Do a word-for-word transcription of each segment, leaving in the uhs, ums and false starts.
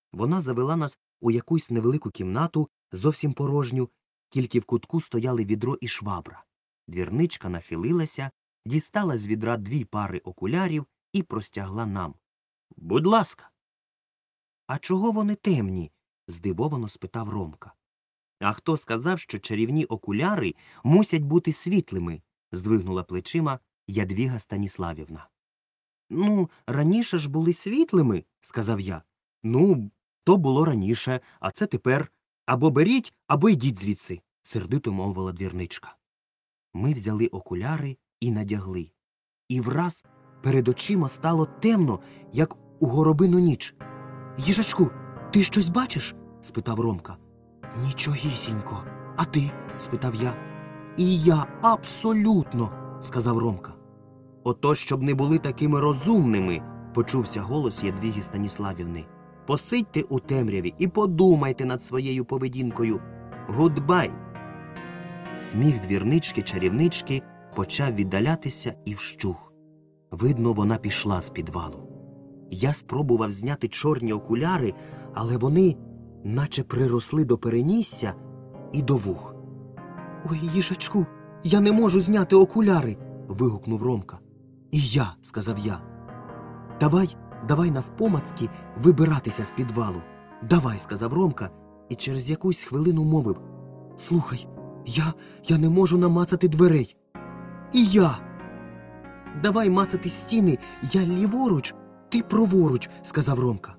Вона завела нас у якусь невелику кімнату, зовсім порожню, тільки в кутку стояли відро і швабра. Двірничка нахилилася, дістала з відра дві пари окулярів і простягла нам. «Будь ласка». «А чого вони темні?» – здивовано спитав Ромка. «А хто сказав, що чарівні окуляри мусять бути світлими?» – здвигнула плечима Ядвіга Станіславівна. «Ну, раніше ж були світлими», – сказав я. «Ну, то було раніше, а це тепер. Або беріть, або йдіть звідси», – сердито мовила двірничка. Ми взяли окуляри і надягли. І враз перед очима стало темно, як у горобину ніч. «Їжачку, ти щось бачиш?» – спитав Ромка. «Нічогісінько. А ти?» – спитав я. «І я абсолютно», – сказав Ромка. «Ото, щоб не були такими розумними», – почувся голос Ядвіги Станіславівни. «Посидьте у темряві і подумайте над своєю поведінкою. Гудбай!» Сміх двірнички-чарівнички почав віддалятися і вщух. Видно, вона пішла з підвалу. Я спробував зняти чорні окуляри, але вони наче приросли до перенісся і до вух. «Ой, їжачку, я не можу зняти окуляри!» – вигукнув Ромка. «І я», – сказав я. «Давай, давай навпомацьки вибиратися з підвалу». «Давай», – сказав Ромка і через якусь хвилину мовив. «Слухай, я, я не можу намацати дверей». «І я». «Давай мацати стіни, я ліворуч, ти праворуч», – сказав Ромка.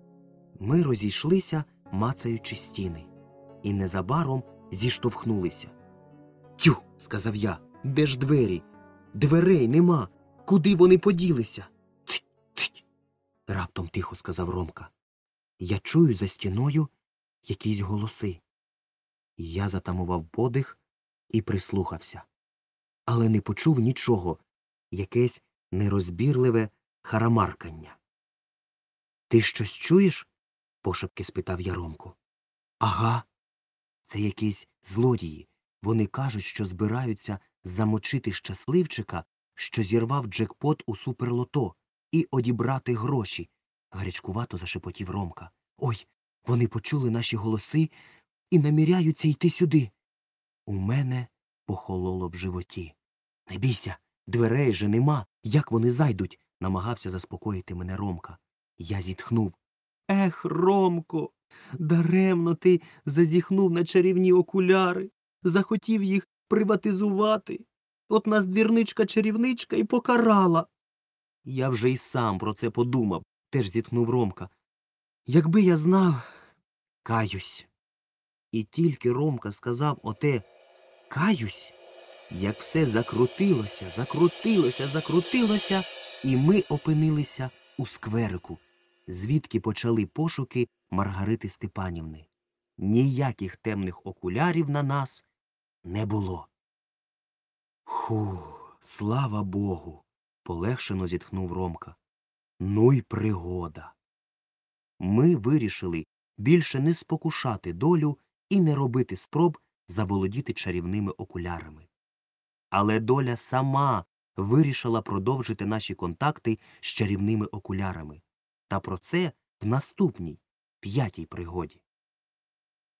Ми розійшлися, мацаючи стіни, і незабаром зіштовхнулися. «Тю», – сказав я, – «де ж двері? Дверей нема. Куди вони поділися?» «Тьф, тьф», – раптом тихо сказав Ромка. «Я чую за стіною якісь голоси». Я затамував подих і прислухався. Але не почув нічого, якесь нерозбірливе харамаркання. «Ти щось чуєш?» – пошепки спитав я Ромку. «Ага. Це якісь злодії. Вони кажуть, що збираються замочити щасливчика, що зірвав джекпот у суперлото, і одібрати гроші», – гарячкувато зашепотів Ромка. «Ой, вони почули наші голоси і наміряються йти сюди». У мене похололо в животі. «Не бійся, дверей же нема. Як вони зайдуть?» – намагався заспокоїти мене Ромка. Я зітхнув. «Ех, Ромко, даремно ти зазіхнув на чарівні окуляри. Захотів їх приватизувати. От нас двірничка-чарівничка і покарала». «Я вже й сам про це подумав», – теж зітхнув Ромка. «Якби я знав, каюсь». І тільки Ромка сказав оте «каюсь», як все закрутилося, закрутилося, закрутилося, і ми опинилися у скверику, звідки почали пошуки Маргарити Степанівни. Ніяких темних окулярів на нас не було. «Ху, слава Богу!» – полегшено зітхнув Ромка. «Ну й пригода!» Ми вирішили більше не спокушати долю і не робити спроб заволодіти чарівними окулярами. Але доля сама вирішила продовжити наші контакти з чарівними окулярами. Та про це в наступній, п'ятій пригоді.